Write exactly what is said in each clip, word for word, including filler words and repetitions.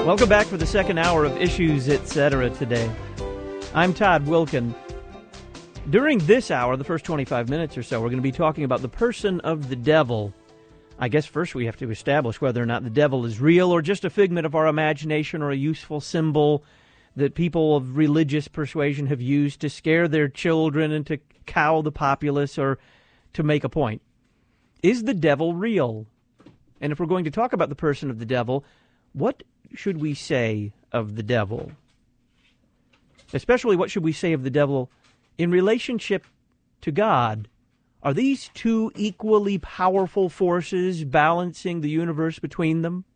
Welcome back for the second hour of Issues, et cetera today. I'm Todd Wilkin. During this hour, the first twenty-five minutes or so, we're going to be talking about the person of the devil. I guess first we have to establish whether or not the devil is real or just a figment of our imagination or a useful symbol that people of religious persuasion have used to scare their children and to cow the populace or to make a point. Is the devil real? And if we're going to talk about the person of the devil, what should we say of the devil? Especially, what should we say of the devil in relationship to God? Are these two equally powerful forces balancing the universe between them?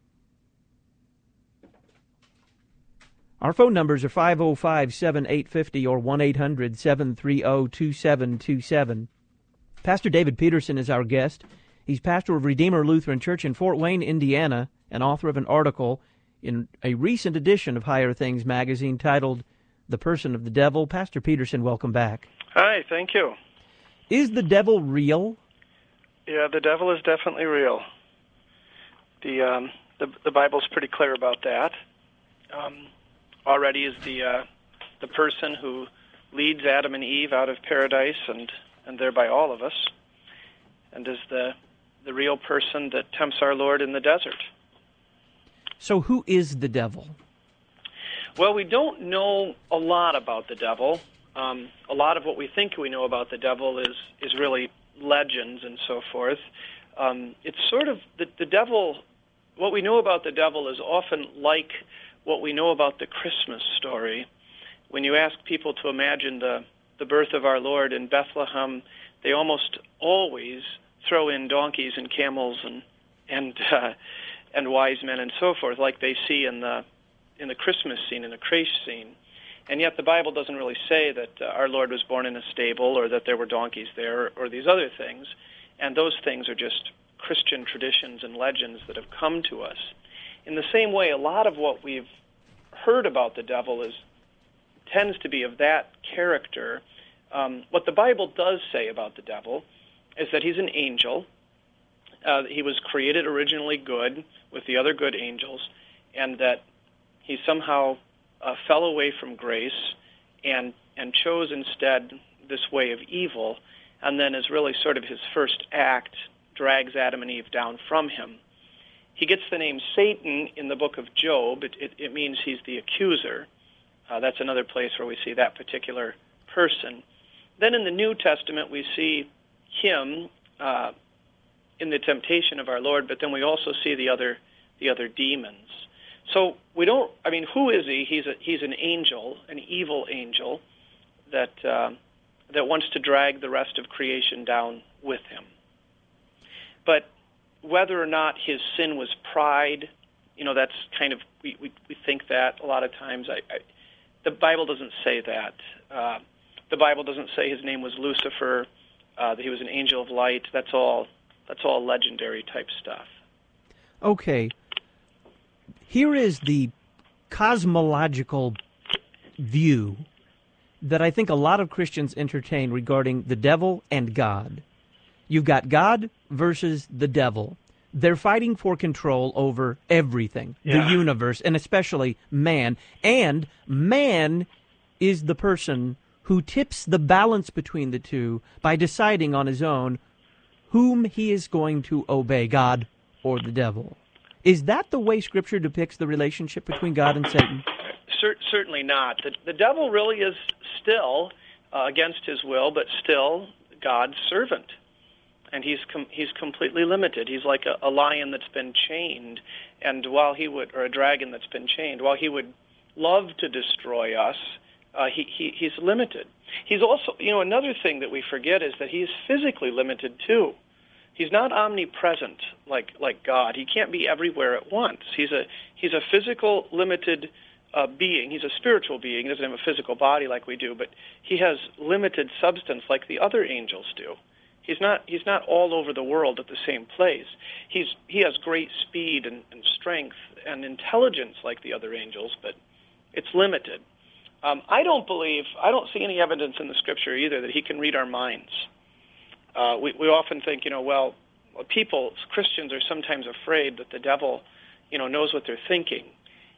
Our phone numbers are five oh five, seven eight five oh or one eight hundred, seven three oh, two seven two seven. Pastor David Peterson is our guest. He's pastor of Redeemer Lutheran Church in Fort Wayne, Indiana, and author of an article in a recent edition of Higher Things magazine titled The Person of the Devil. Pastor Peterson, welcome back. Hi, thank you. Is the devil real? Yeah, the devil is definitely real. The um, the, the Bible's pretty clear about that. Um, already is the uh, the person who leads Adam and Eve out of paradise and, and thereby all of us, and is the the real person that tempts our Lord in the desert. So who is the devil? Well, we don't know a lot about the devil. Um, a lot of what we think we know about the devil is, is really legends and so forth. Um, it's sort of, the, the devil, what we know about the devil is often like what we know about the Christmas story. When you ask people to imagine the, the birth of our Lord in Bethlehem, they almost always throw in donkeys and camels and and uh, and wise men and so forth, like they see in the in the Christmas scene, in the creche scene. And yet the Bible doesn't really say that uh, our Lord was born in a stable or that there were donkeys there or, or these other things. And those things are just Christian traditions and legends that have come to us. In the same way, a lot of what we've heard about the devil is tends to be of that character. Um, what the Bible does say about the devil is that he's an angel. Uh, he was created originally good with the other good angels, and that he somehow uh, fell away from grace and and chose instead this way of evil, and then is really sort of his first act drags Adam and Eve down from him. He gets the name Satan in the book of Job. It, it, it means he's the accuser. Uh, that's another place where we see that particular person. Then in the New Testament we see him uh, in the temptation of our Lord, but then we also see the other the other demons. So we don't. I mean, who is he? He's a he's an angel, an evil angel that uh, that wants to drag the rest of creation down with him. But whether or not his sin was pride, you know, that's kind of we we, we think that a lot of times. I, I the Bible doesn't say that. Uh, the Bible doesn't say his name was Lucifer. Uh, that he was an angel of light. That's all. That's all legendary type stuff. Okay. Here is the cosmological view that I think a lot of Christians entertain regarding the devil and God. You've got God versus the devil. They're fighting for control over everything, yeah. the universe, and especially man. And man is the person who tips the balance between the two by deciding on his own whom he is going to obey, God or the devil. Is that the way Scripture depicts the relationship between God and Satan? Cer- certainly not. The, the devil really is still, uh, against his will, but still God's servant. And he's com- he's completely limited. He's like a, a lion that's been chained, and while he would, or a dragon that's been chained, while he would love to destroy us, uh, he, he he's limited. He's also, you know, another thing that we forget is that he's physically limited too. He's not omnipresent like like God. He can't be everywhere at once. He's a he's a physical limited uh, being. He's a spiritual being. He doesn't have a physical body like we do, but he has limited substance like the other angels do. He's not he's not all over the world at the same place. He's he has great speed and, and strength and intelligence like the other angels, but it's limited. Um, I don't believe I don't see any evidence in the Scripture either that he can read our minds. Uh, we, we often think, you know, well, people, Christians are sometimes afraid that the devil, you know, knows what they're thinking.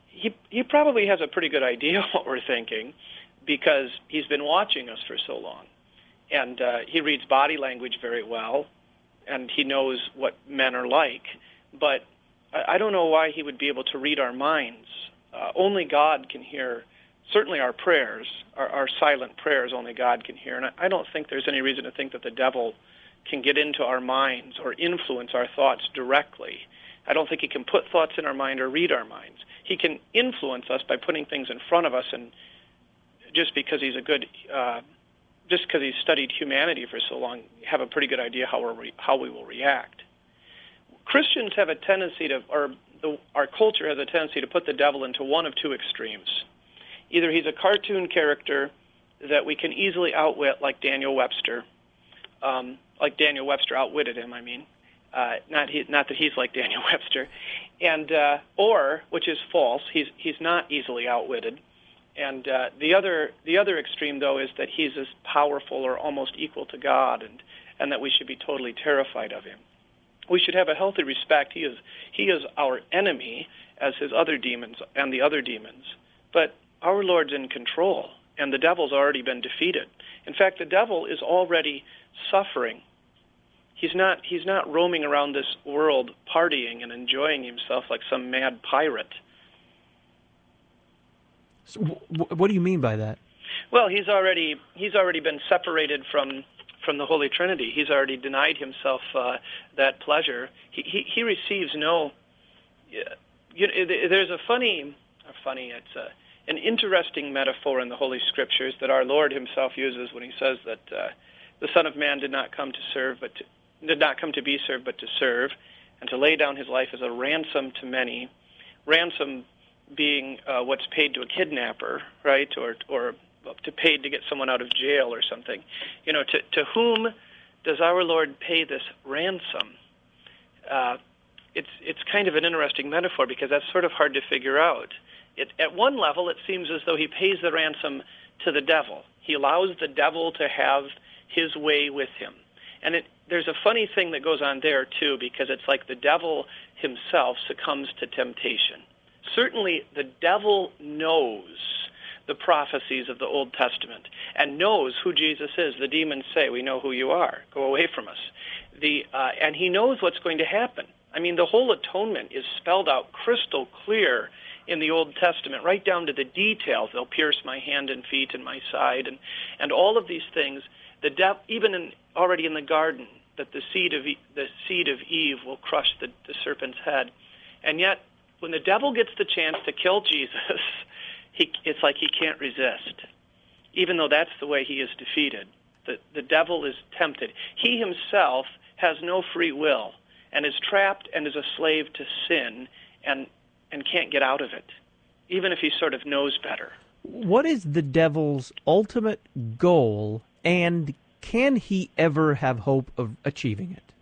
he he probably has a pretty good idea what we're thinking, because he's been watching us for so long, and uh, he reads body language very well, and he knows what men are like. But I, I don't know why he would be able to read our minds. Uh, only God can hear. Certainly our prayers, our, our silent prayers, only God can hear. And I, I don't think there's any reason to think that the devil can get into our minds or influence our thoughts directly. I don't think he can put thoughts in our mind or read our minds. He can influence us by putting things in front of us, and just because he's a good, uh, just because he's studied humanity for so long, have a pretty good idea how we re- how we will react. Christians have a tendency to, or the, our culture has a tendency to put the devil into one of two extremes. Either he's a cartoon character that we can easily outwit, like Daniel Webster, um, like Daniel Webster outwitted him, I mean. Uh, not he, not that he's like Daniel Webster, and uh, or, which is false, he's he's not easily outwitted. And uh, the other the other extreme, though, is that he's as powerful or almost equal to God, and, and that we should be totally terrified of him. We should have a healthy respect. He is he is our enemy, as his other demons and the other demons, but our Lord's in control, and the devil's already been defeated. In fact, the devil is already suffering. He's not he's not roaming around this world partying and enjoying himself like some mad pirate. So w- what do you mean by that? Well, he's already he's already been separated from from the Holy Trinity. He's already denied himself uh, that pleasure. He, he he receives no. You know, there's a funny, a funny. It's a an interesting metaphor in the Holy Scriptures that our Lord himself uses when he says that uh, the Son of Man did not come to serve, but to, did not come to be served, but to serve, and to lay down his life as a ransom to many. Ransom being uh, what's paid to a kidnapper, right, or or to paid to get someone out of jail or something. You know, to to whom does our Lord pay this ransom? Uh, it's it's kind of an interesting metaphor, because that's sort of hard to figure out. It, at one level, it seems as though he pays the ransom to the devil. He allows the devil to have his way with him. And it, there's a funny thing that goes on there, too, because it's like the devil himself succumbs to temptation. Certainly, the devil knows the prophecies of the Old Testament and knows who Jesus is. The demons say, "We know who you are. Go away from us." The uh, and he knows what's going to happen. I mean, the whole atonement is spelled out crystal clear in the Old Testament, right down to the details. They'll pierce my hand and feet and my side, and, and all of these things. The dev- even in, already in the garden, that the seed of e- the seed of Eve will crush the, the serpent's head, and yet when the devil gets the chance to kill Jesus, he, it's like he can't resist, even though that's the way he is defeated. The the devil is tempted. He himself has no free will and is trapped and is a slave to sin, and and can't get out of it, even if he sort of knows better. What is the devil's ultimate goal, and can he ever have hope of achieving it?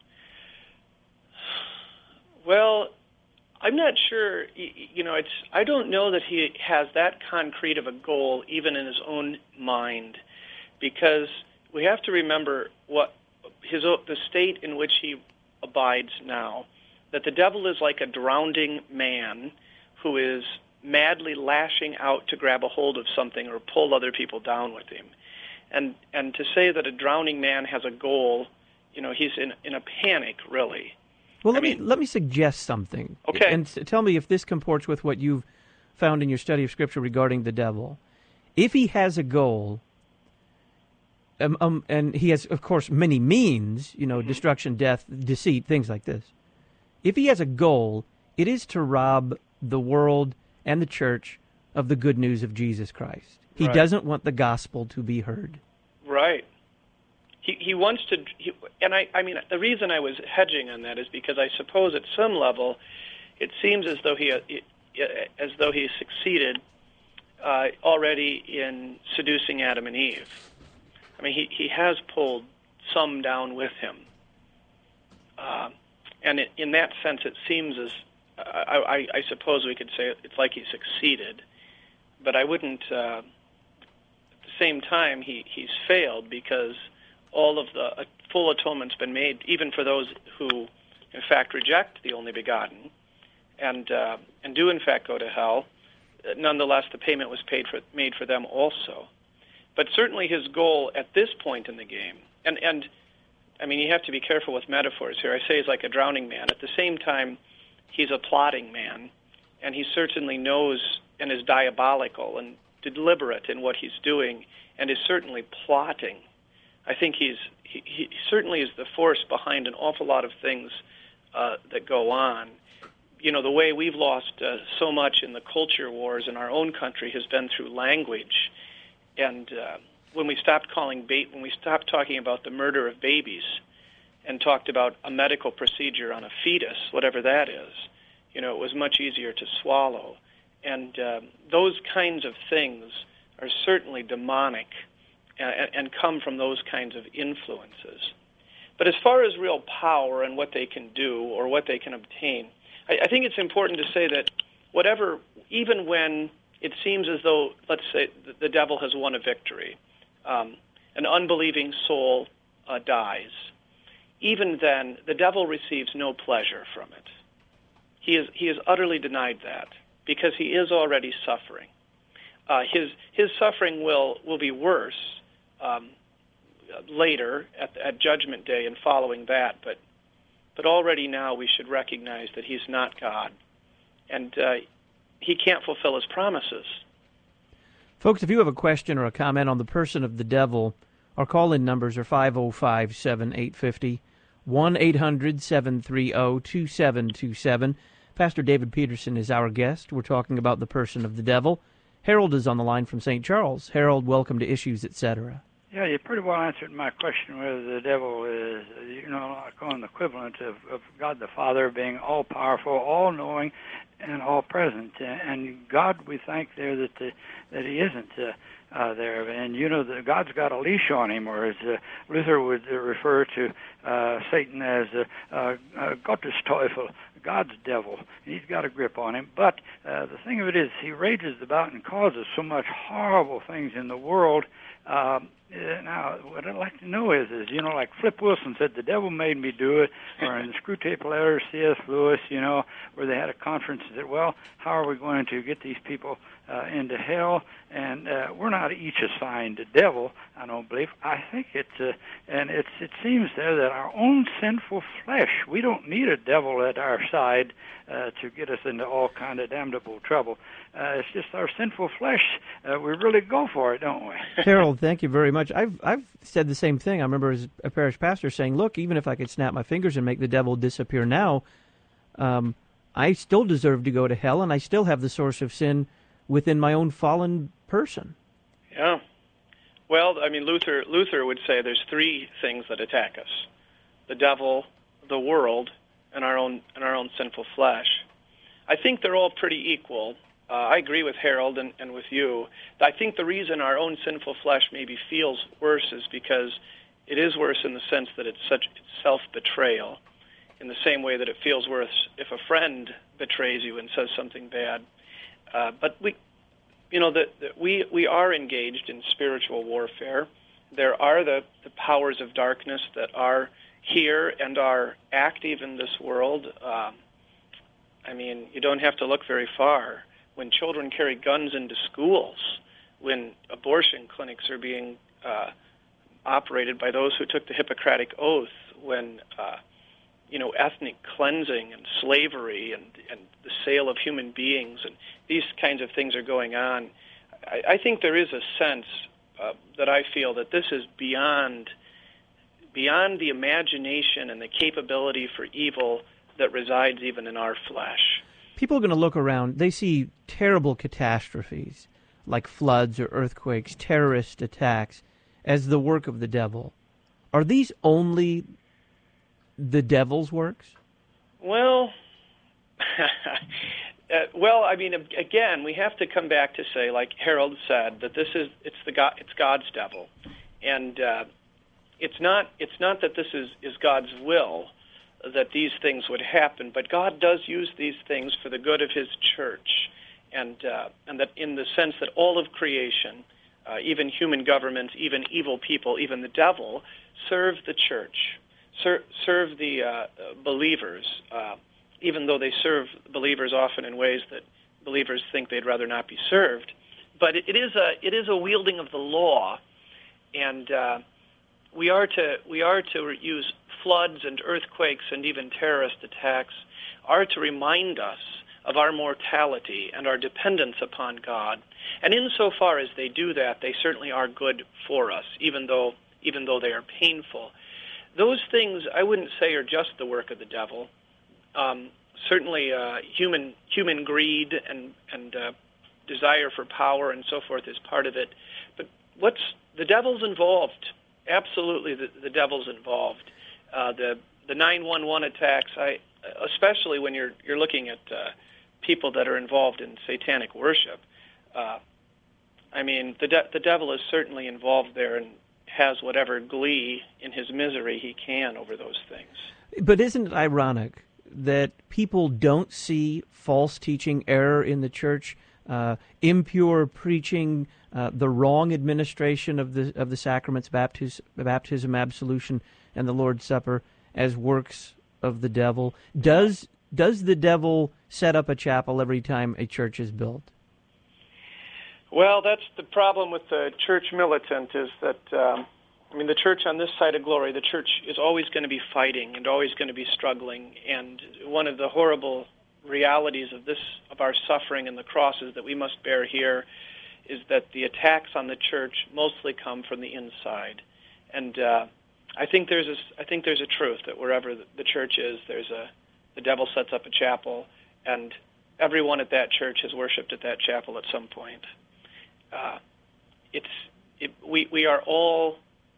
Well, I'm not sure. You know, it's I don't know that he has that concrete of a goal even in his own mind, because we have to remember what his the state in which he abides now. That the devil is like a drowning man who is madly lashing out to grab a hold of something or pull other people down with him. And and to say that a drowning man has a goal, you know, he's in in a panic, really. Well, let I me mean, let me suggest something. Okay. And tell me if this comports with what you've found in your study of Scripture regarding the devil. If he has a goal, um, um, and he has, of course, many means, you know, mm-hmm. destruction, death, deceit, things like this. If he has a goal, it is to rob the world and the church of the good news of Jesus Christ. He right. doesn't want the gospel to be heard. Right. He he wants to, he, and I, I mean, the reason I was hedging on that is because I suppose at some level, it seems as though he, as though he succeeded uh, already in seducing Adam and Eve. I mean, he, he has pulled some down with him. Uh, and it, in that sense, it seems as, I, I, I suppose we could say it's like he succeeded. But I wouldn't, uh, at the same time, he, he's failed because all of the uh, full atonement's been made, even for those who, in fact, reject the only begotten and uh, and do, in fact, go to hell. nonetheless, the payment was paid for, made for them also. But certainly his goal at this point in the game, and, and I mean, you have to be careful with metaphors here. I say he's like a drowning man. At the same time, he's a plotting man, and he certainly knows and is diabolical and deliberate in what he's doing, and is certainly plotting. I think he's he, he certainly is the force behind an awful lot of things uh, that go on. You know, the way we've lost uh, so much in the culture wars in our own country has been through language. And uh, when we stopped calling ba- when we stopped talking about the murder of babies and talked about a medical procedure on a fetus, whatever that is, you know, it was much easier to swallow. And uh, those kinds of things are certainly demonic and, and come from those kinds of influences. But as far as real power and what they can do or what they can obtain, I, I think it's important to say that whatever, even when it seems as though, let's say, the devil has won a victory, um, an unbelieving soul uh, dies, even then, the devil receives no pleasure from it. He is he is utterly denied that because he is already suffering. Uh, his his suffering will, will be worse um, later at, at Judgment Day and following that, but but already now we should recognize that he's not God, and uh, he can't fulfill his promises. Folks, if you have a question or a comment on the person of the devil, our call-in numbers are five oh five, seven eight five oh, one eight hundred, seven three zero, two seven two seven. Pastor David Peterson is our guest. We're talking about the person of the devil. Harold is on the line from Saint Charles. Harold, welcome to Issues, et cetera. Yeah, you pretty well answered my question whether the devil is, you know, like on the equivalent of, of God the Father being all-powerful, all-knowing, and all-present. And God, we thank there that the, that he isn't uh, uh, there. And, you know, the, God's got a leash on him, or as uh, Luther would uh, refer to uh, Satan as uh, uh, uh, Gottes Teufel, God's devil. He's got a grip on him. But uh, the thing of it is, he rages about and causes so much horrible things in the world. Um, now, what I'd like to know is, is, you know, like Flip Wilson said, the devil made me do it, or in the Screwtape Letters, C S. Lewis, you know, where they had a conference and said, well, how are we going to get these people uh, into hell? And uh, we're not each assigned a devil, I don't believe. I think it's, uh, and it's, it seems there that our own sinful flesh, we don't need a devil at our side uh, to get us into all kind of damnable trouble. Uh, it's just our sinful flesh. Uh, we really go for it, don't we? Harold, thank you very much. I've I've said the same thing. I remember as a parish pastor saying, look, even if I could snap my fingers and make the devil disappear now, um, I still deserve to go to hell, and I still have the source of sin within my own fallen person. Yeah. Well, I mean, Luther Luther would say there's three things that attack us: the devil, the world, and our own and our own sinful flesh. I think they're all pretty equal. Uh, I agree with Harold and, and with you. I think the reason our own sinful flesh maybe feels worse is because it is worse in the sense that it's such it's self-betrayal, in the same way that it feels worse if a friend betrays you and says something bad. Uh, but we, you know, that we we are engaged in spiritual warfare. There are the, the powers of darkness that are here and are active in this world. Um, I mean, you don't have to look very far. When children carry guns into schools, when abortion clinics are being uh, operated by those who took the Hippocratic Oath, when uh, you know ethnic cleansing and slavery and, and the sale of human beings and these kinds of things are going on, I, I think there is a sense uh, that I feel that this is beyond beyond the imagination and the capability for evil that resides even in our flesh. People are going to look around. They see terrible catastrophes like floods or earthquakes, terrorist attacks, as the work of the devil. Are these only the devil's works? Well, uh, well, I mean, again, we have to come back to say, like Harold said, that this is it's the God, it's God's devil, and uh, it's not it's not that this is, is God's will that these things would happen, but God does use these things for the good of his church, and uh, and that in the sense that all of creation, uh, even human governments, even evil people, even the devil, serve the church, ser- serve the uh, believers, uh, even though they serve believers often in ways that believers think they'd rather not be served. But it, it is a it is a wielding of the law, and uh, we are to we are to use floods and earthquakes and even terrorist attacks are to remind us of our mortality and our dependence upon God. And insofar as they do that, they certainly are good for us, even though even though they are painful. Those things I wouldn't say are just the work of the devil. Um, certainly, uh, human human greed and and uh, desire for power and so forth is part of it. But what's the devil's involved? Absolutely, the, the devil's involved. Uh, the the nine one one attacks, I especially when you're you're looking at uh, people that are involved in satanic worship. Uh, I mean, the de- the devil is certainly involved there and has whatever glee in his misery he can over those things. But isn't it ironic that people don't see false teaching, error in the church, uh, impure preaching, uh, the wrong administration of the of the sacraments, baptism, baptism, absolution, and the Lord's Supper as works of the devil? Does does the devil set up a chapel every time a church is built? Well, that's the problem with the church militant is that, um, I mean, the church on this side of glory, the church is always going to be fighting and always going to be struggling. And one of the horrible realities of this, of our suffering and the crosses that we must bear here is that the attacks on the church mostly come from the inside. And uh, I think there's a, I think there's a truth that wherever the church is, there's a, the devil sets up a chapel, and everyone at that church has worshipped at that chapel at some point. Uh, it's it, we we are all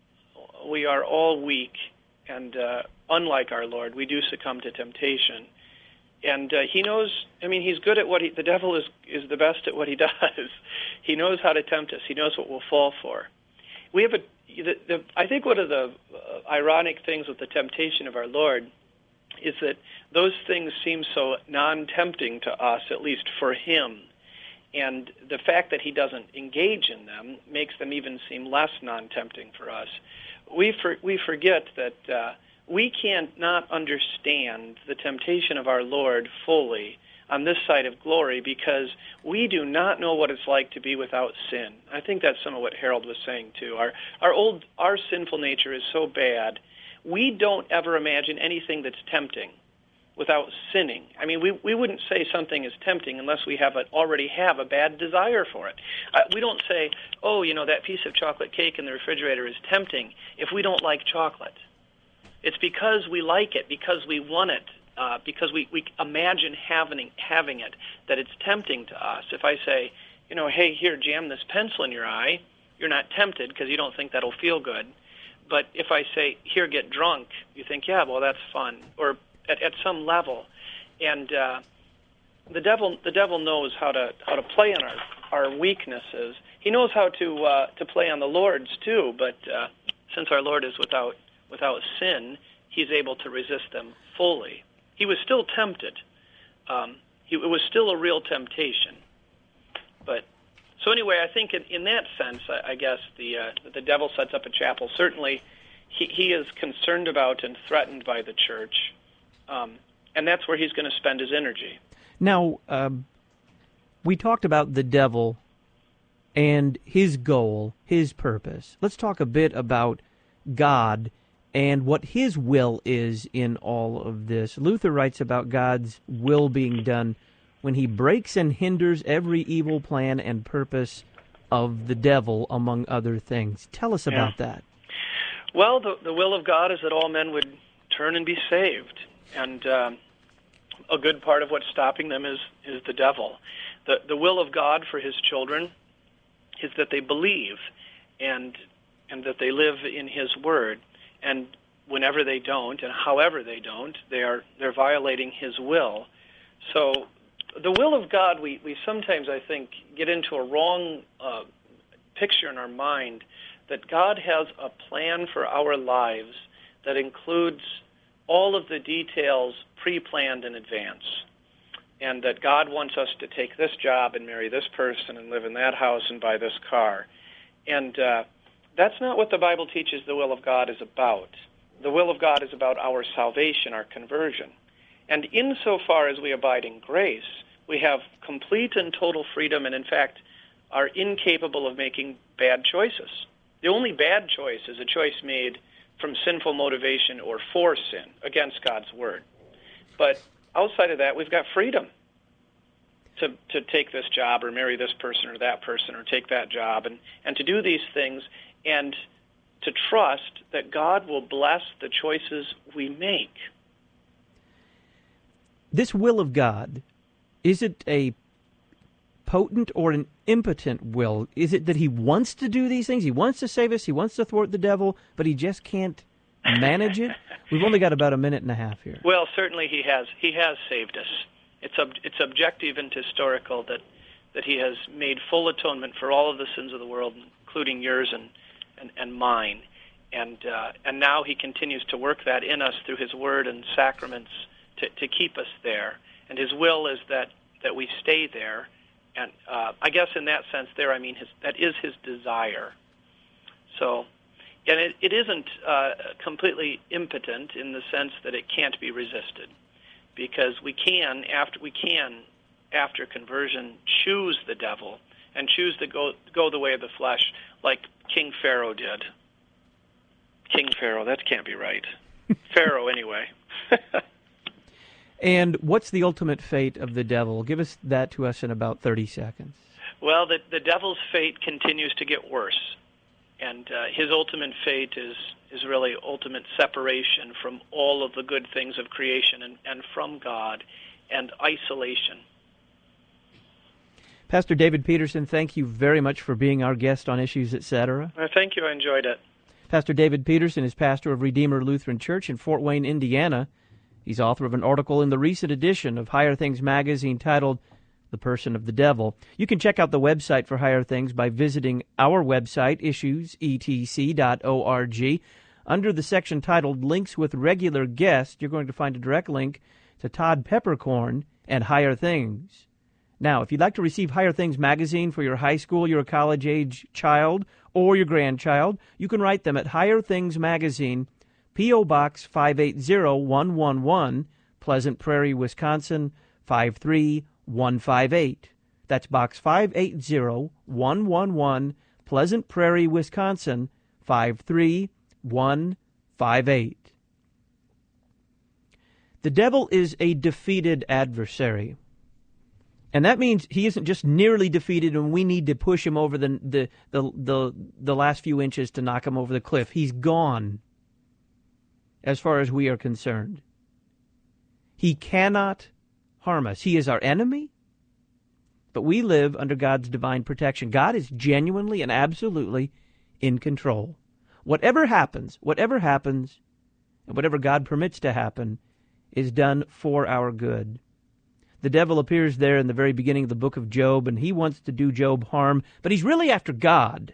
we are all weak, and uh, unlike our Lord, we do succumb to temptation. And uh, he knows. I mean, he's good at what he. The devil is is the best at what he does. He knows how to tempt us. He knows what we'll fall for. We have a. The, the, I think one of the uh, ironic things with the temptation of our Lord is that those things seem so non-tempting to us, at least for him. And the fact that he doesn't engage in them makes them even seem less non-tempting for us. We for, we forget that uh, we can't not understand the temptation of our Lord fully on this side of glory because we do not know what it's like to be without sin. I think that's some of what Harold was saying too. Our our old our sinful nature is so bad, we don't ever imagine anything that's tempting without sinning. I mean, we we wouldn't say something is tempting unless we have a, already have a bad desire for it. Uh, we don't say, oh, you know, that piece of chocolate cake in the refrigerator is tempting if we don't like chocolate. It's because we like it, because we want it, uh, because we, we imagine having having it, that it's tempting to us. If I say, you know, hey, here, jam this pencil in your eye, you're not tempted because you don't think that'll feel good. But if I say, here, get drunk, you think, yeah, well, that's fun. Or At, at some level, and uh, the devil the devil knows how to how to play on our, our weaknesses. He knows how to uh, to play on the Lord's too. But uh, since our Lord is without without sin, he's able to resist them fully. He was still tempted. Um, he, it was still a real temptation. But so anyway, I think in, in that sense, I, I guess the uh, the devil sets up a chapel. Certainly, he he is concerned about and threatened by the church. Um, and that's where he's going to spend his energy. Now, um, we talked about the devil and his goal, his purpose. Let's talk a bit about God and what his will is in all of this. Luther writes about God's will being done when he breaks and hinders every evil plan and purpose of the devil, among other things. Tell us about yeah. that. Well, the, the will of God is that all men would turn and be saved. And um, a good part of what's stopping them is, is the devil. The the will of God for his children is that they believe and and that they live in his word. And whenever they don't, and however they don't, they are they're violating his will. So the will of God, we, we sometimes, I think, get into a wrong uh, picture in our mind that God has a plan for our lives that includes all of the details pre-planned in advance, and that God wants us to take this job and marry this person and live in that house and buy this car. And uh, that's not what the Bible teaches the will of God is about. The will of God is about our salvation, our conversion. And insofar as we abide in grace, we have complete and total freedom, and in fact are incapable of making bad choices. The only bad choice is a choice made from sinful motivation or for sin, against God's word. But outside of that, we've got freedom to to take this job or marry this person or that person or take that job and, and to do these things and to trust that God will bless the choices we make. This will of God, is it a potent or an impotent will? Is it that he wants to do these things? He wants to save us. He wants to thwart the devil, but he just can't manage it? We've only got about a minute and a half here. Well, certainly he has. He has saved us. It's ob- it's objective and historical that, that he has made full atonement for all of the sins of the world, including yours and, and, and mine. And uh, and now he continues to work that in us through his word and sacraments to, to keep us there. And his will is that, that we stay there. And uh, I guess in that sense there, I mean, his, that is his desire. So, and it, it isn't uh, completely impotent in the sense that it can't be resisted, because we can, after we can, after conversion, choose the devil and choose to go go the way of the flesh, like King Pharaoh did. King Pharaoh, that can't be right. Pharaoh, anyway. And what's the ultimate fate of the devil? Give us that to us in about thirty seconds. Well, the, the devil's fate continues to get worse. And uh, his ultimate fate is, is really ultimate separation from all of the good things of creation and, and from God, and isolation. Pastor David Peterson, thank you very much for being our guest on Issues, et cetera. Well, thank you. I enjoyed it. Pastor David Peterson is pastor of Redeemer Lutheran Church in Fort Wayne, Indiana. He's author of an article in the recent edition of Higher Things magazine titled The Person of the Devil. You can check out the website for Higher Things by visiting our website, issues e t c dot org. Under the section titled Links with Regular Guests, you're going to find a direct link to Todd Peppercorn and Higher Things. Now, if you'd like to receive Higher Things magazine for your high school, your college-age child, or your grandchild, you can write them at Higher Things Magazine, P O. Box five eight zero one one one, Pleasant Prairie, Wisconsin, five three one five eight. That's Box five eight zero one one one, Pleasant Prairie, Wisconsin, five three one five eight. The devil is a defeated adversary. And that means he isn't just nearly defeated and we need to push him over the, the, the, the, the last few inches to knock him over the cliff. He's gone, as far as we are concerned. He cannot harm us. He is our enemy, but we live under God's divine protection. God is genuinely and absolutely in control. Whatever happens, whatever happens, and whatever God permits to happen is done for our good. The devil appears there in the very beginning of the book of Job, and he wants to do Job harm, but he's really after God.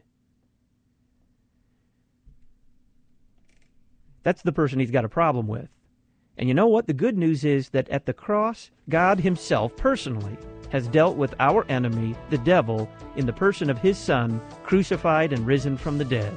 That's the person he's got a problem with. And you know what? The good news is that at the cross, God himself personally has dealt with our enemy, the devil, in the person of his Son, crucified and risen from the dead.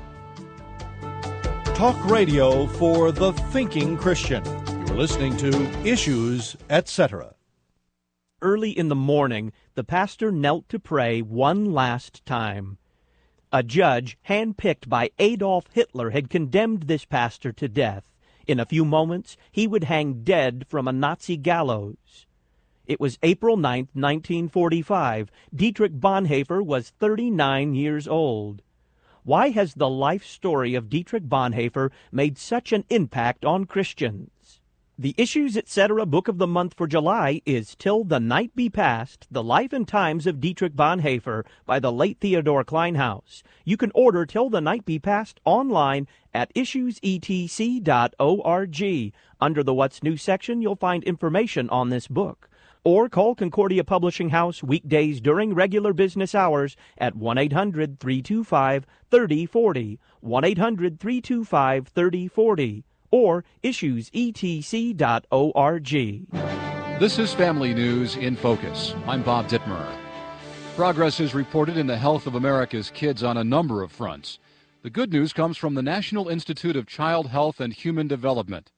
Talk radio for the thinking Christian. You're listening to Issues, et cetera. Early in the morning, the pastor knelt to pray one last time. A judge, handpicked by Adolf Hitler, had condemned this pastor to death. In a few moments, he would hang dead from a Nazi gallows. It was April ninth, nineteen forty-five. Dietrich Bonhoeffer was thirty-nine years old. Why has the life story of Dietrich Bonhoeffer made such an impact on Christians? The Issues, et cetera. Book of the Month for July is Till the Night Be Past, The Life and Times of Dietrich Bonhoeffer by the late Theodore Kleinhaus. You can order Till the Night Be Past online at issues e t c dot org. Under the What's New section, you'll find information on this book. Or call Concordia Publishing House weekdays during regular business hours at one eight hundred three two five three oh four oh, one eight hundred three two five three oh four oh. Or issues e t c dot org. This is Family News in Focus. I'm Bob Dittmer. Progress is reported in the health of America's kids on a number of fronts. The good news comes from the National Institute of Child Health and Human Development.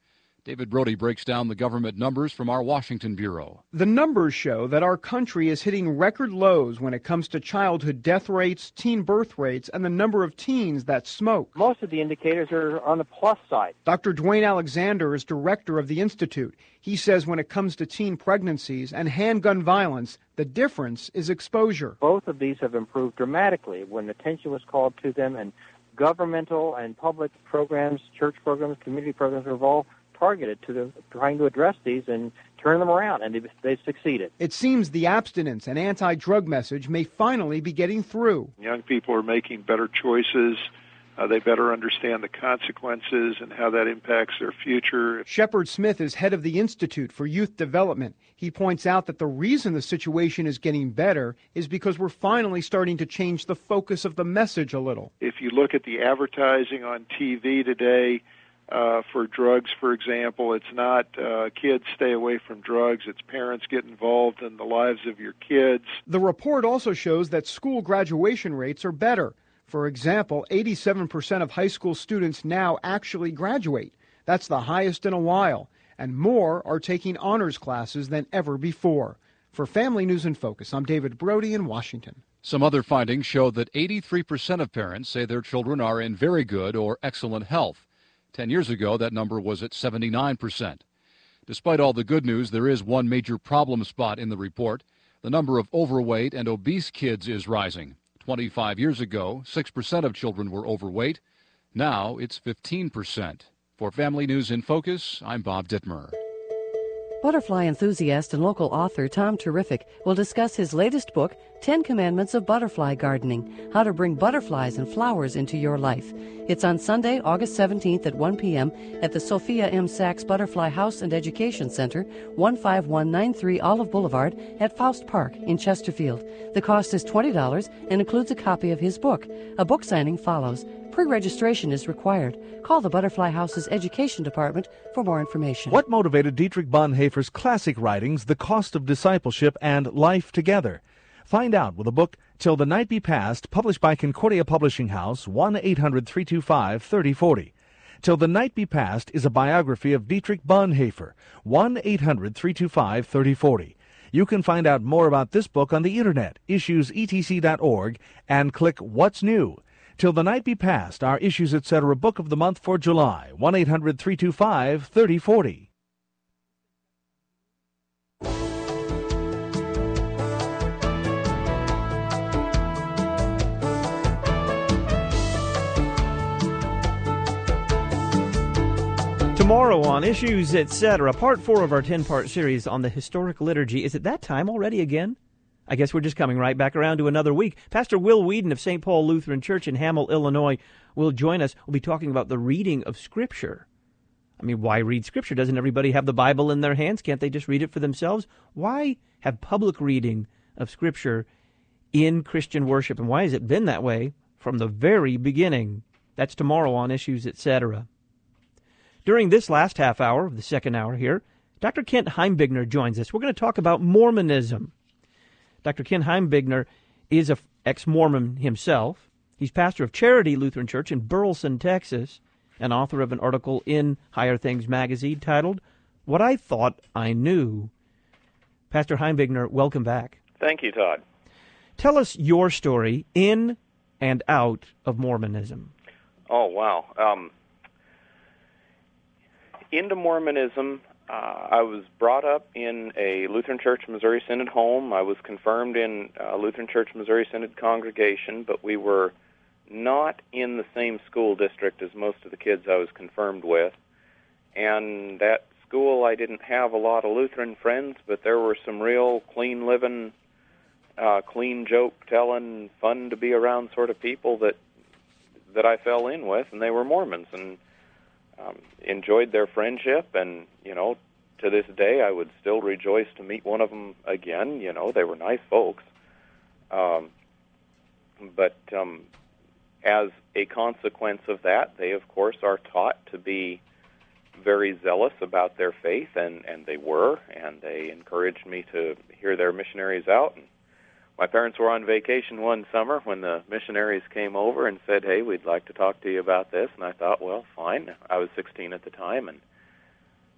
David Brody breaks down the government numbers from our Washington bureau. The numbers show that our country is hitting record lows when it comes to childhood death rates, teen birth rates, and the number of teens that smoke. Most of the indicators are on the plus side. Doctor Dwayne Alexander is director of the Institute. He says when it comes to teen pregnancies and handgun violence, the difference is exposure. Both of these have improved dramatically when attention was called to them, and governmental and public programs, church programs, community programs were all targeted to the, trying to address these and turn them around, and they, they've succeeded. It seems the abstinence and anti-drug message may finally be getting through. Young people are making better choices. Uh, they better understand the consequences and how that impacts their future. Shepard Smith is head of the Institute for Youth Development. He points out that the reason the situation is getting better is because we're finally starting to change the focus of the message a little. If you look at the advertising on T V today, Uh, for drugs, for example, it's not uh, kids stay away from drugs, it's parents get involved in the lives of your kids. The report also shows that school graduation rates are better. For example, eighty-seven percent of high school students now actually graduate. That's the highest in a while, and more are taking honors classes than ever before. For Family News in Focus, I'm David Brody in Washington. Some other findings show that eighty-three percent of parents say their children are in very good or excellent health. Ten years ago, that number was at seventy-nine percent. Despite all the good news, there is one major problem spot in the report. The number of overweight and obese kids is rising. twenty-five years ago, six percent of children were overweight. Now it's fifteen percent. For Family News in Focus, I'm Bob Dittmer. Butterfly enthusiast and local author Tom Terrific will discuss his latest book, Ten Commandments of Butterfly Gardening, How to Bring Butterflies and Flowers into Your Life. It's on Sunday, August seventeenth at one p.m. at the Sophia M. Sachs Butterfly House and Education Center, one five one nine three Olive Boulevard at Faust Park in Chesterfield. The cost is twenty dollars and includes a copy of his book. A book signing follows. Pre-registration is required. Call the Butterfly House's Education Department for more information. What motivated Dietrich Bonhoeffer's classic writings, The Cost of Discipleship and Life Together? Find out with the book Till the Night Be Past, published by Concordia Publishing House, one eight hundred three two five three oh four oh. Till the Night Be Past is a biography of Dietrich Bonhoeffer, one eight hundred three two five three oh four oh. You can find out more about this book on the Internet, issues e t c dot org, and click What's New. Till the Night Be Past, our Issues Etc. Book of the Month for July, one eight hundred three two five three oh four oh. Tomorrow on Issues Etc., part four of our ten-part series on the historic liturgy. Is it that time already again? I guess we're just coming right back around to another week. Pastor Will Whedon of Saint Paul Lutheran Church in Hamel, Illinois, will join us. We'll be talking about the reading of Scripture. I mean, why read Scripture? Doesn't everybody have the Bible in their hands? Can't they just read it for themselves? Why have public reading of Scripture in Christian worship, and why has it been that way from the very beginning? That's tomorrow on Issues Etc. During this last half hour of the second hour here, Doctor Kent Heimbigner joins us. We're going to talk about Mormonism. Doctor Kent Heimbigner is an ex-Mormon himself. He's pastor of Charity Lutheran Church in Burleson, Texas, and author of an article in Higher Things magazine titled, What I Thought I Knew. Pastor Heimbigner, welcome back. Thank you, Todd. Tell us your story in and out of Mormonism. Oh, wow. Um, into Mormonism, uh, I was brought up in a Lutheran Church Missouri Synod home. I was confirmed in a Lutheran Church Missouri Synod congregation, but we were not in the same school district as most of the kids I was confirmed with. And at school, I didn't have a lot of Lutheran friends, but there were some real clean living, uh, clean joke telling, fun to be around sort of people that that I fell in with, and they were Mormons, and um, enjoyed their friendship. And you know, to this day, I would still rejoice to meet one of them again. You know, they were nice folks. Um, but um, as a consequence of that, they of course are taught to be very zealous about their faith, and, and they were, and they encouraged me to hear their missionaries out. And my parents were on vacation one summer when the missionaries came over and said, hey, we'd like to talk to you about this. And I thought, well, fine. I was sixteen at the time, and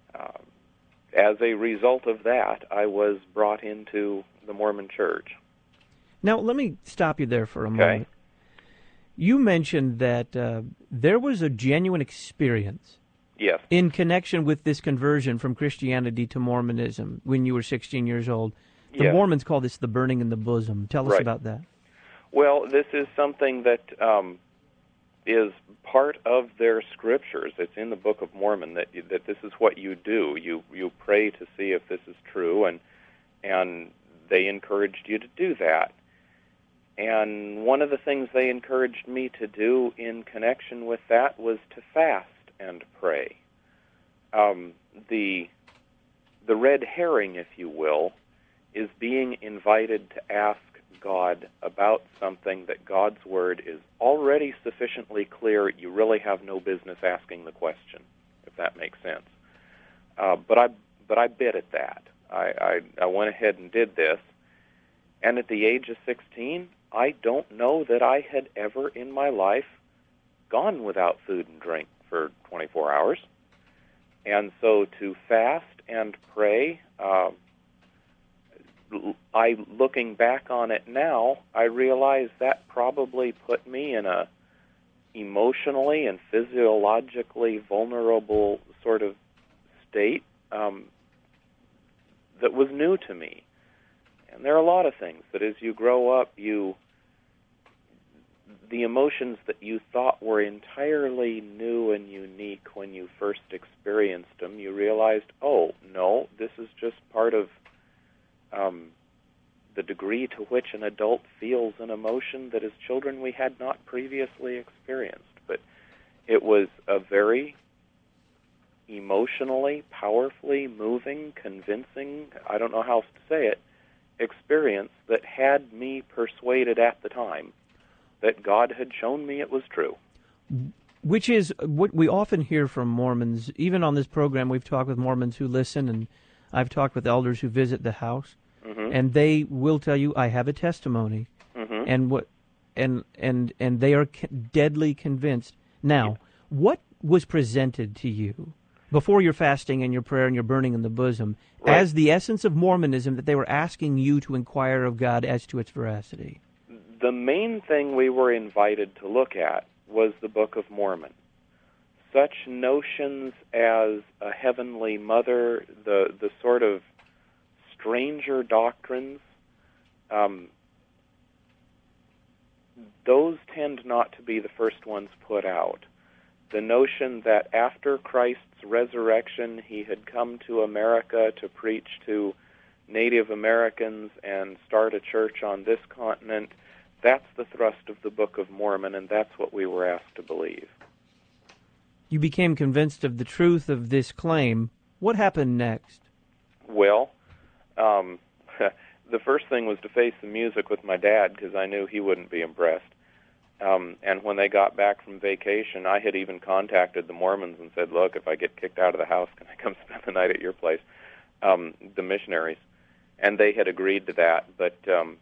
uh, as a result of that, I was brought into the Mormon Church. Now, let me stop you there for a Okay. moment. You mentioned that uh, there was a genuine experience Yes. in connection with this conversion from Christianity to Mormonism when you were sixteen years old. The Yes. Mormons call this the burning in the bosom. Tell us Right. about that. Well, this is something that um, is part of their scriptures. It's in the Book of Mormon that that this is what you do. You you pray to see if this is true, and and they encouraged you to do that. And one of the things they encouraged me to do in connection with that was to fast and pray. Um, the the red herring, if you will, is being invited to ask God about something that God's Word is already sufficiently clear. You really have no business asking the question, if that makes sense. Uh, but I but I bit at that. I, I I went ahead and did this, and at the age of sixteen, I don't know that I had ever in my life gone without food and drink for twenty-four hours. And so to fast and pray, uh, I looking back on it now, I realize that probably put me in a emotionally and physiologically vulnerable sort of state um, that was new to me. And there are a lot of things that as you grow up, you the emotions that you thought were entirely new and unique when you first experienced them, you realized, oh, no, this is just part of um, the degree to which an adult feels an emotion that as children we had not previously experienced. But it was a very emotionally, powerfully moving, convincing, I don't know how else to say it, experience that had me persuaded at the time that God had shown me it was true. Which is what we often hear from Mormons. Even on this program, we've talked with Mormons who listen, and I've talked with elders who visit the house, mm-hmm. and they will tell you, I have a testimony, mm-hmm. and what, and and and they are deadly convinced. Now, what was presented to you before your fasting and your prayer and your burning in the bosom right. as the essence of Mormonism that they were asking you to inquire of God as to its veracity? The main thing we were invited to look at was the Book of Mormon. Such notions as a heavenly mother, the the sort of stranger doctrines, um, those tend not to be the first ones put out. The notion that after Christ's resurrection, he had come to America to preach to Native Americans and start a church on this continent, that's the thrust of the Book of Mormon, and that's what we were asked to believe. You became convinced of the truth of this claim. What happened next? Well, um, the first thing was to face the music with my dad because I knew he wouldn't be impressed. Um, and when they got back from vacation, I had even contacted the Mormons and said, look, if I get kicked out of the house, can I come spend the night at your place? Um, the missionaries. And they had agreed to that, but um,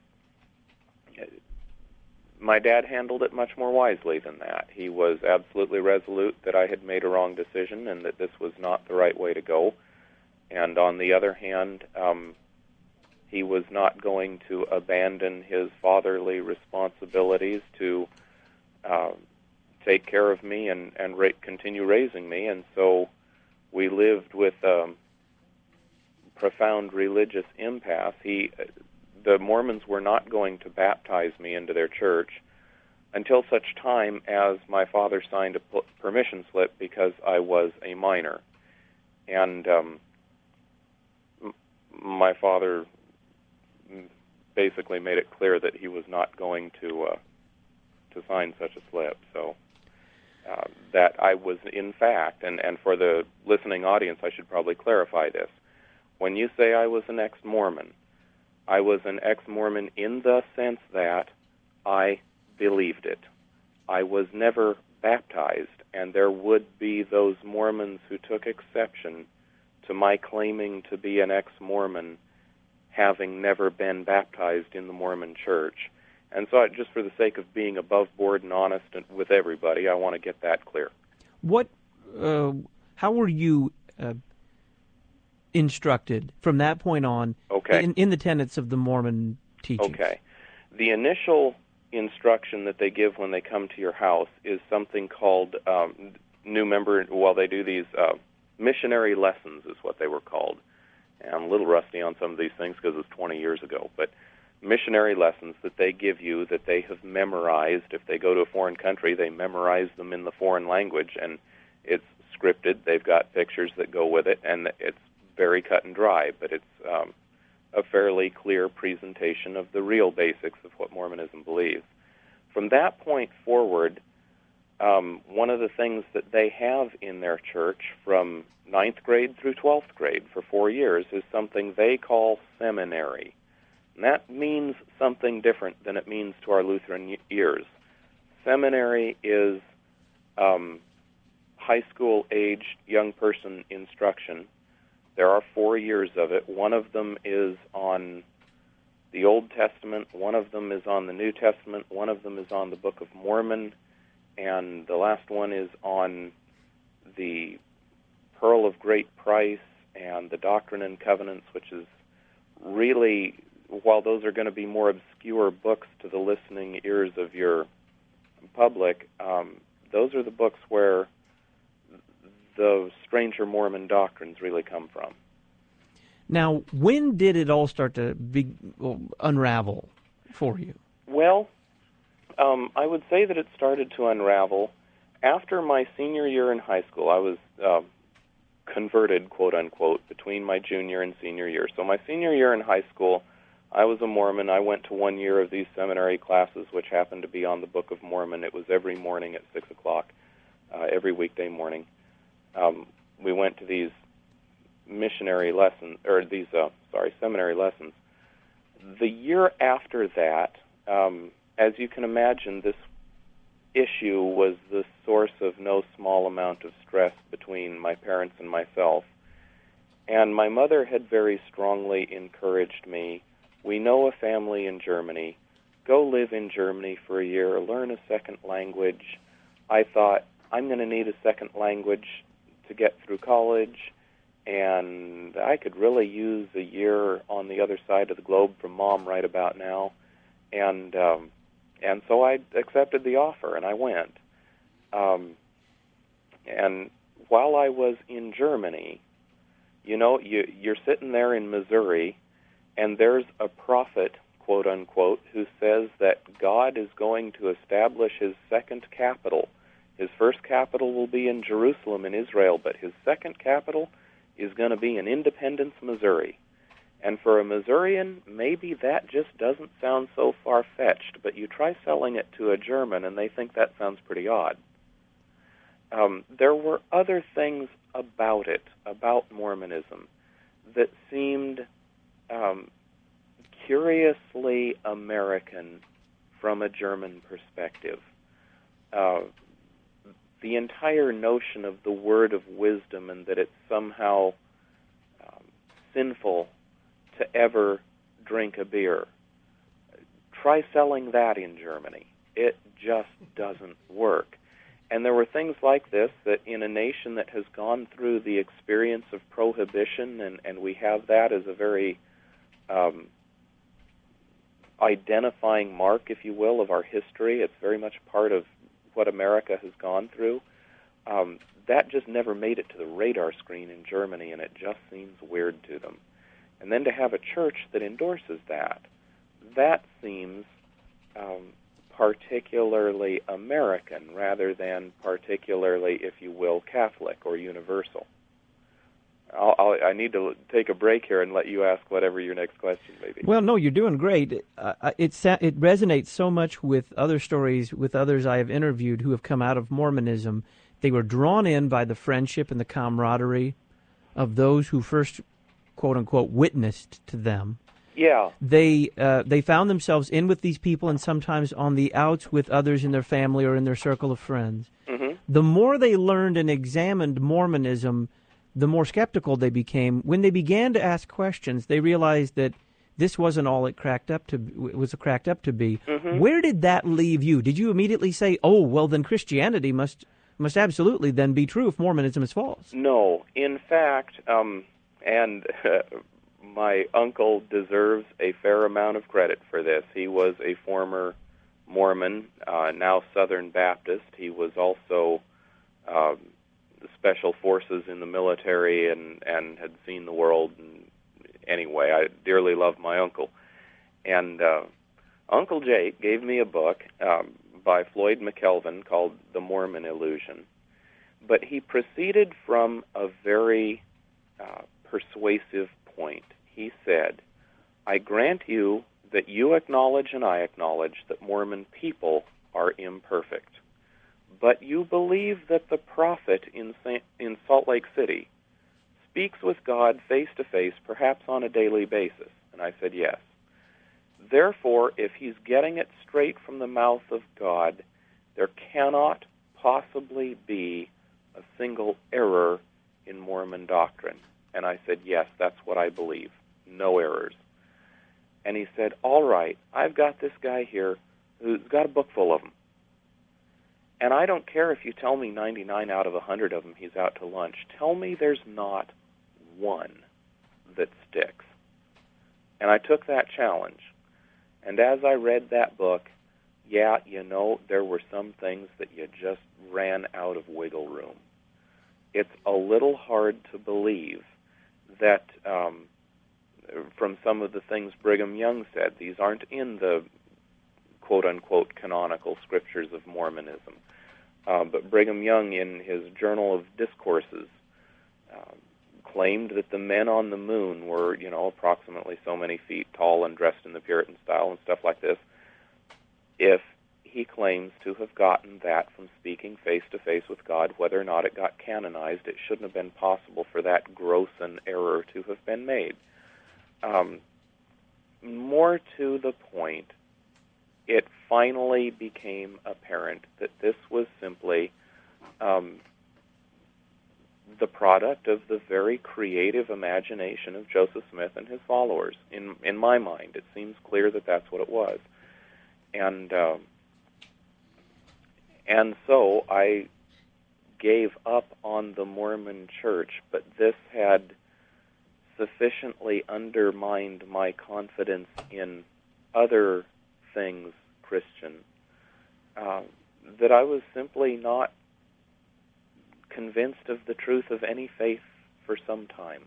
my dad handled it much more wisely than that. He was absolutely resolute that I had made a wrong decision and that this was not the right way to go. And on the other hand, um, he was not going to abandon his fatherly responsibilities to uh, take care of me and, and ra- continue raising me. And so we lived with um, profound religious impasse. He... The Mormons were not going to baptize me into their church until such time as my father signed a permission slip because I was a minor. And um, m- my father basically made it clear that he was not going to uh, to sign such a slip. So uh, that I was, in fact, and, and for the listening audience, I should probably clarify this. When you say I was an ex-Mormon, I was an ex-Mormon in the sense that I believed it. I was never baptized, and there would be those Mormons who took exception to my claiming to be an ex-Mormon having never been baptized in the Mormon Church. And so I, just for the sake of being above board and honest with everybody, I want to get that clear. What, uh, how were you uh, instructed from that point on okay. in, in the tenets of the Mormon teachings? Okay. The initial instruction that they give when they come to your house is something called um, new member, well, they do these uh, missionary lessons is what they were called. And I'm a little rusty on some of these things because it's twenty years ago, but missionary lessons that they give you that they have memorized. If they go to a foreign country, they memorize them in the foreign language, and it's scripted. They've got pictures that go with it, and it's very cut and dry, but it's um, a fairly clear presentation of the real basics of what Mormonism believes. From that point forward, um, one of the things that they have in their church from ninth grade through twelfth grade for four years is something they call seminary. And that means something different than it means to our Lutheran ears. Seminary is um, high school-aged young person instruction. There are four years of it. One of them is on the Old Testament, one of them is on the New Testament, one of them is on the Book of Mormon, and the last one is on the Pearl of Great Price and the Doctrine and Covenants, which is really, while those are going to be more obscure books to the listening ears of your public, um, those are the books where the stranger Mormon doctrines really come from. Now, when did it all start to be, well, unravel for you? Well, um, I would say that it started to unravel after my senior year in high school. I was uh, converted, quote unquote, between my junior and senior year. So my senior year in high school, I was a Mormon. I went to one year of these seminary classes, which happened to be on the Book of Mormon. It was every morning at six o'clock, uh, every weekday morning. Um, we went to these missionary lessons, or these, uh, sorry, seminary lessons. The year after that, um, as you can imagine, this issue was the source of no small amount of stress between my parents and myself. And my mother had very strongly encouraged me, we know a family in Germany, go live in Germany for a year, learn a second language. I thought, I'm going to need a second language to get through college, and I could really use a year on the other side of the globe from Mom right about now. And um, and so I accepted the offer, and I went. Um, and while I was in Germany, you know, you, you're sitting there in Missouri, and there's a prophet, quote unquote, who says that God is going to establish his second capital. His first capital will be in Jerusalem in Israel, but his second capital is going to be in Independence, Missouri. And for a Missourian, maybe that just doesn't sound so far-fetched, but you try selling it to a German, and they think that sounds pretty odd. Um, there were other things about it, about Mormonism, that seemed um, curiously American from a German perspective. Uh, the entire notion of the word of wisdom and that it's somehow um, sinful to ever drink a beer. Try selling that in Germany. It just doesn't work. And there were things like this that in a nation that has gone through the experience of prohibition, and, and we have that as a very um, identifying mark, if you will, of our history. It's very much part of what America has gone through. Um, that just never made it to the radar screen in Germany, and it just seems weird to them. And then to have a church that endorses that, that seems um, particularly American rather than particularly, if you will, Catholic or universal. I'll, I'll, I need to take a break here and let you ask whatever your next question may be. Well, no, you're doing great. Uh, it, it resonates so much with other stories, with others I have interviewed who have come out of Mormonism. They were drawn in by the friendship and the camaraderie of those who first, quote-unquote, witnessed to them. Yeah. They uh, they found themselves in with these people and sometimes on the outs with others in their family or in their circle of friends. Mm-hmm. The more they learned and examined Mormonism, the more skeptical they became. When they began to ask questions, they realized that this wasn't all it cracked up to it was cracked up to be. Mm-hmm. Where did that leave you? Did you immediately say, "Oh, well, then Christianity must must absolutely then be true if Mormonism is false"? No. In fact, um, and uh, my uncle deserves a fair amount of credit for this. He was a former Mormon, uh, now Southern Baptist. He was also uh, special forces in the military and, and had seen the world. And anyway, I dearly love my uncle. And uh, Uncle Jake gave me a book um, by Floyd McKelvin called The Mormon Illusion. But he proceeded from a very uh, persuasive point. He said, I grant you that you acknowledge and I acknowledge that Mormon people are imperfect. But you believe that the prophet in Saint, in Salt Lake City speaks with God face to face, perhaps on a daily basis. And I said, yes. Therefore, if he's getting it straight from the mouth of God, there cannot possibly be a single error in Mormon doctrine. And I said, yes, that's what I believe. No errors. And he said, all right, I've got this guy here who's got a book full of them. And I don't care if you tell me ninety-nine out of one hundred of them he's out to lunch. Tell me there's not one that sticks. And I took that challenge. And as I read that book, yeah, you know, there were some things that you just ran out of wiggle room. It's a little hard to believe that um, from some of the things Brigham Young said, these aren't in the quote-unquote canonical scriptures of Mormonism. Uh, but Brigham Young, in his Journal of Discourses, uh, claimed that the men on the moon were, you know, approximately so many feet tall and dressed in the Puritan style and stuff like this. If he claims to have gotten that from speaking face-to-face with God, whether or not it got canonized, it shouldn't have been possible for that gross an error to have been made. Um, more to the point, it finally became apparent that this was simply um, the product of the very creative imagination of Joseph Smith and his followers. In in my mind, it seems clear that that's what it was. And uh, and so I gave up on the Mormon Church, but this had sufficiently undermined my confidence in other things Christian uh, that I was simply not convinced of the truth of any faith for some time.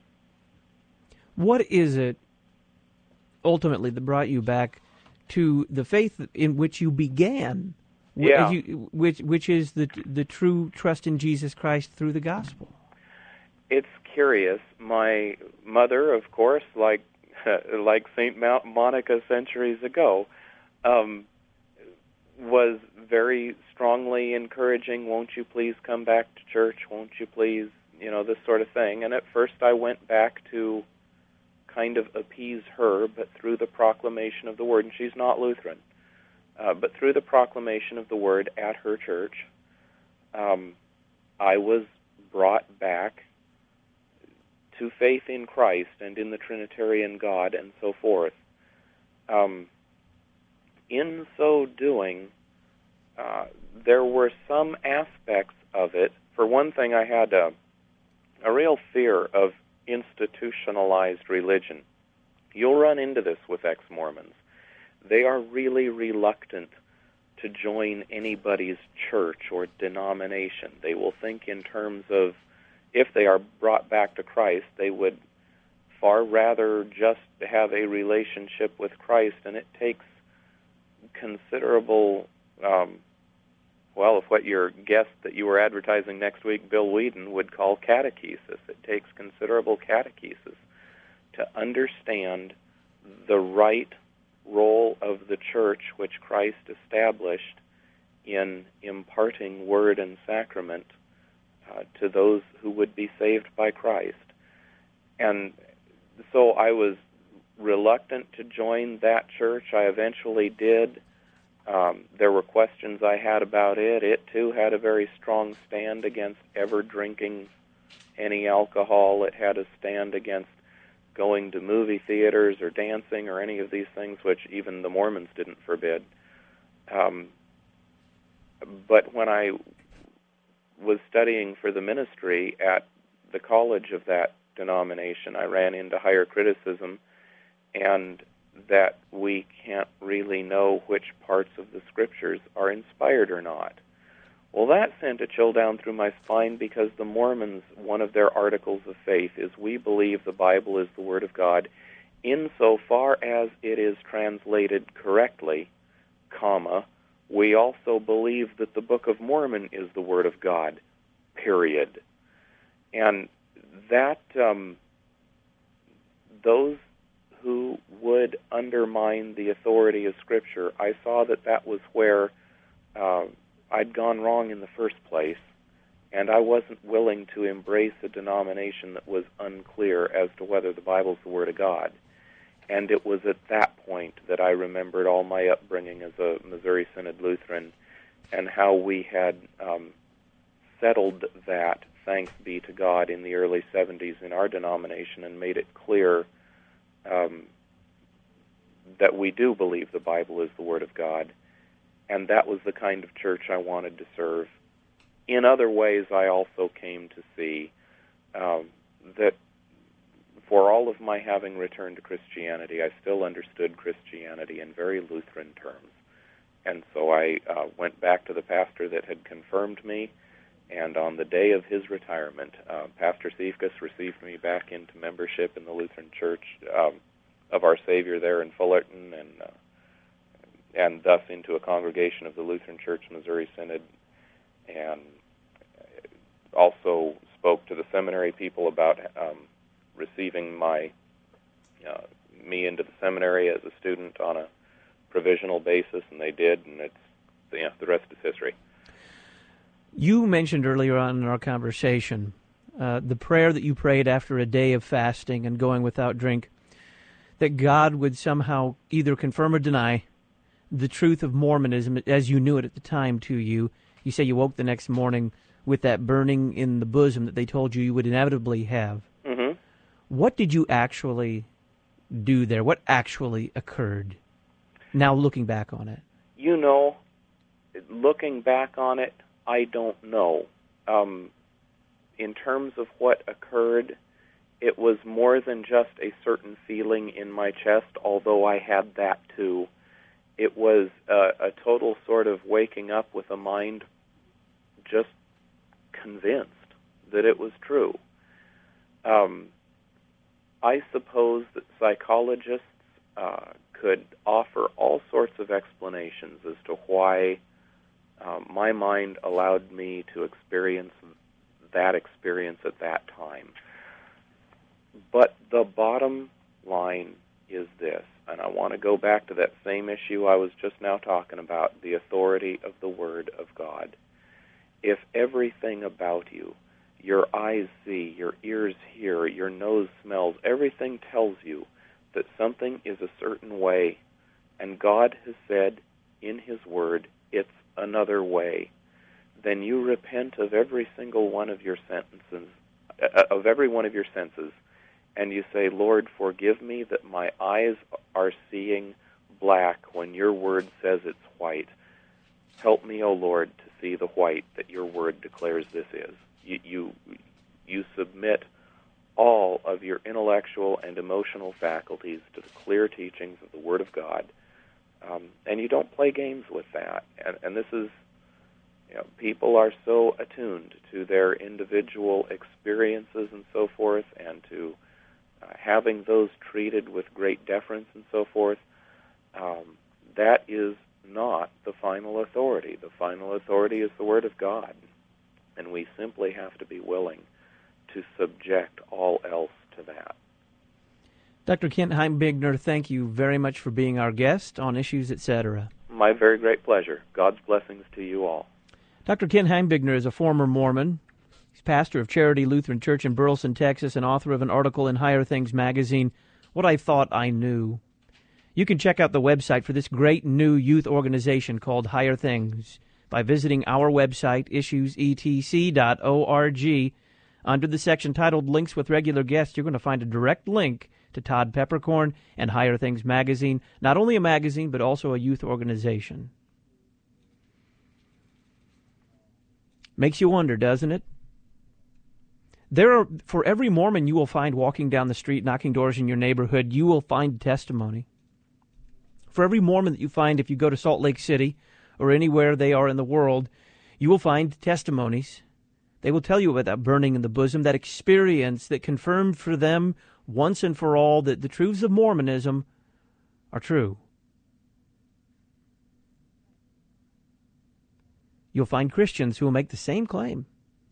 What is it ultimately that brought you back to the faith in which you began, yeah. you, which which is the the true trust in Jesus Christ through the gospel? It's curious. My mother, of course, like like Saint Monica centuries ago, um, was very strongly encouraging, won't you please come back to church, won't you please, you know, this sort of thing. And at first I went back to kind of appease her, but through the proclamation of the Word, and she's not Lutheran, uh, but through the proclamation of the Word at her church, um, I was brought back to faith in Christ and in the Trinitarian God and so forth. Um, in so doing, uh, there were some aspects of it. For one thing, I had a, a real fear of institutionalized religion. You'll run into this with ex-Mormons. They are really reluctant to join anybody's church or denomination. They will think in terms of, if they are brought back to Christ, they would far rather just have a relationship with Christ, and it takes considerable, um, well, if what your guest that you were advertising next week, Bill Whedon, would call catechesis, it takes considerable catechesis to understand the right role of the church which Christ established in imparting word and sacrament uh, to those who would be saved by Christ. And so I was reluctant to join that church. I eventually did. Um, there were questions I had about it. It, too, had a very strong stand against ever drinking any alcohol. It had a stand against going to movie theaters or dancing or any of these things, which even the Mormons didn't forbid. Um, but when I was studying for the ministry at the college of that denomination, I ran into higher criticism, and that we can't really know which parts of the Scriptures are inspired or not. Well, that sent a chill down through my spine, because the Mormons, one of their articles of faith is, we believe the Bible is the Word of God insofar as it is translated correctly, comma, we also believe that the Book of Mormon is the Word of God, period. And that, um, those who would undermine the authority of Scripture, I saw that that was where uh, I'd gone wrong in the first place, and I wasn't willing to embrace a denomination that was unclear as to whether the Bible's the Word of God. And it was at that point that I remembered all my upbringing as a Missouri Synod Lutheran and how we had um, settled that, thanks be to God, in the early seventies in our denomination, and made it clear um, that we do believe the Bible is the Word of God. And that was the kind of church I wanted to serve. In other ways, I also came to see um, that for all of my having returned to Christianity, I still understood Christianity in very Lutheran terms. And so I uh, went back to the pastor that had confirmed me, and on the day of his retirement, uh, Pastor Siefkas received me back into membership in the Lutheran Church um, of Our Savior there in Fullerton, and uh, and thus into a congregation of the Lutheran Church Missouri Synod, and also spoke to the seminary people about um, receiving my uh, me into the seminary as a student on a provisional basis, and they did, and it's you know, the rest is history. You mentioned earlier on in our conversation uh, the prayer that you prayed after a day of fasting and going without drink, that God would somehow either confirm or deny the truth of Mormonism as you knew it at the time to you. You say you woke the next morning with that burning in the bosom that they told you you would inevitably have. Mm-hmm. What did you actually do there? What actually occurred, now looking back on it? You know, looking back on it, I don't know. Um, in terms of what occurred, it was more than just a certain feeling in my chest, although I had that too. It was a, a total sort of waking up with a mind just convinced that it was true. Um, I suppose that psychologists uh, could offer all sorts of explanations as to why uh, my mind allowed me to experience that experience at that time. But the bottom line is this, and I want to go back to that same issue I was just now talking about, the authority of the Word of God. If everything about you, your eyes see, your ears hear, your nose smells, everything tells you that something is a certain way, and God has said in His Word, it's another way, then you repent of every single one of your sentences, uh, of every one of your senses, and you say, Lord, forgive me that my eyes are seeing black when your Word says it's white. Help me, O Lord, to see the white that your Word declares this is. You, you, you submit all of your intellectual and emotional faculties to the clear teachings of the Word of God, um, and you don't play games with that. And, and this is, you know, people are so attuned to their individual experiences and so forth, and to uh, having those treated with great deference and so forth. Um, that is not the final authority. The final authority is the Word of God, and we simply have to be willing to subject all else to that. Doctor Kent Heimbigner, thank you very much for being our guest on Issues, et cetera. My very great pleasure. God's blessings to you all. Doctor Kent Heimbigner is a former Mormon. He's pastor of Charity Lutheran Church in Burleson, Texas, and author of an article in Higher Things magazine, What I Thought I Knew. You can check out the website for this great new youth organization called Higher Things by visiting our website, issues e t c dot org. Under the section titled Links with Regular Guests, you're going to find a direct link to Todd Peppercorn and Higher Things magazine, not only a magazine, but also a youth organization. Makes you wonder, doesn't it? There are, for every Mormon you will find walking down the street, knocking doors in your neighborhood, you will find testimony. For every Mormon that you find, if you go to Salt Lake City or anywhere they are in the world, you will find testimonies. They will tell you about that burning in the bosom, that experience that confirmed for them once and for all that the truths of Mormonism are true. You'll find Christians who will make the same claim.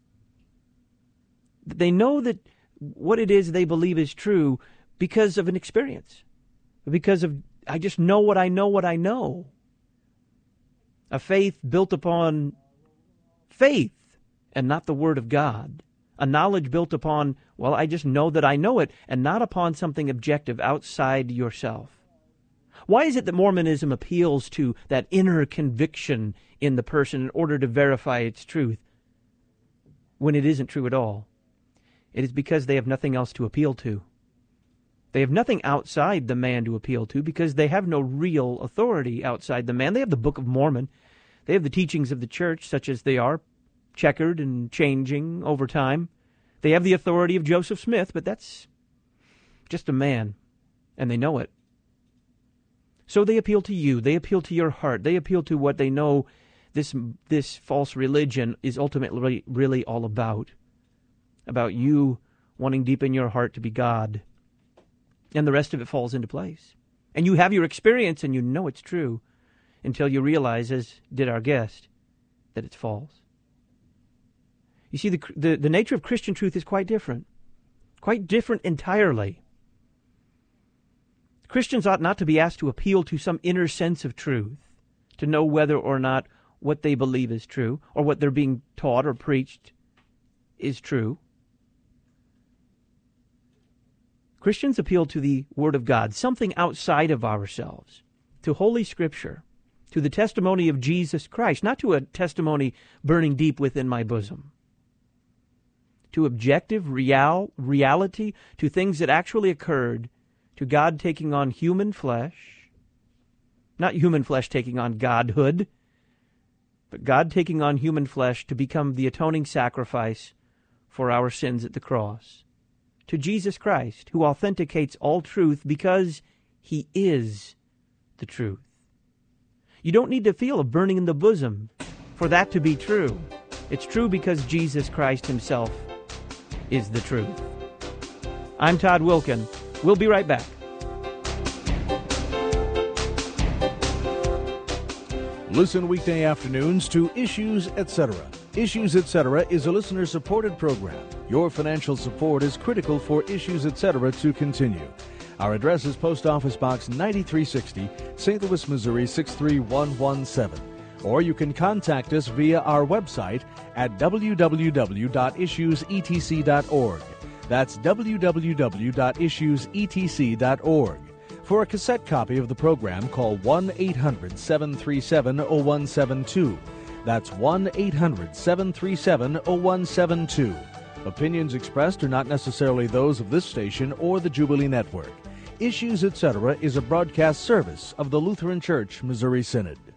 They know that what it is they believe is true because of an experience. Because of, I just know what I know what I know. A faith built upon faith and not the Word of God. A knowledge built upon, well, I just know that I know it, and not upon something objective outside yourself. Why is it that Mormonism appeals to that inner conviction in the person in order to verify its truth when it isn't true at all? It is because they have nothing else to appeal to. They have nothing outside the man to appeal to because they have no real authority outside the man. They have the Book of Mormon. They have the teachings of the church, such as they are, checkered and changing over time. They have the authority of Joseph Smith, but that's just a man, and they know it. So they appeal to you. They appeal to your heart. They appeal to what they know this this false religion is ultimately really all about. About you wanting deep in your heart to be God. And the rest of it falls into place. And you have your experience and you know it's true until you realize, as did our guest, that it's false. You see, the, the, the nature of Christian truth is quite different. Quite different entirely. Christians ought not to be asked to appeal to some inner sense of truth, to know whether or not what they believe is true, or what they're being taught or preached is true. Christians appeal to the Word of God, something outside of ourselves, to Holy Scripture, to the testimony of Jesus Christ, not to a testimony burning deep within my bosom, to objective real, reality, to things that actually occurred, to God taking on human flesh, not human flesh taking on Godhood, but God taking on human flesh to become the atoning sacrifice for our sins at the cross. To Jesus Christ, who authenticates all truth because He is the truth. You don't need to feel a burning in the bosom for that to be true. It's true because Jesus Christ Himself is the truth. I'm Todd Wilken. We'll be right back. Listen weekday afternoons to Issues, et cetera. Issues, et cetera is a listener-supported program. Your financial support is critical for Issues, et cetera to continue. Our address is Post Office Box ninety-three sixty, Saint Louis, Missouri six three one one seven. Or you can contact us via our website at w w w dot issues e t c dot org. That's w w w dot issues e t c dot org. For a cassette copy of the program, call one eight hundred seven three seven zero one seven two. That's one eight hundred seven three seven zero one seven two. Opinions expressed are not necessarily those of this station or the Jubilee Network. Issues, et cetera is a broadcast service of the Lutheran Church Missouri Synod.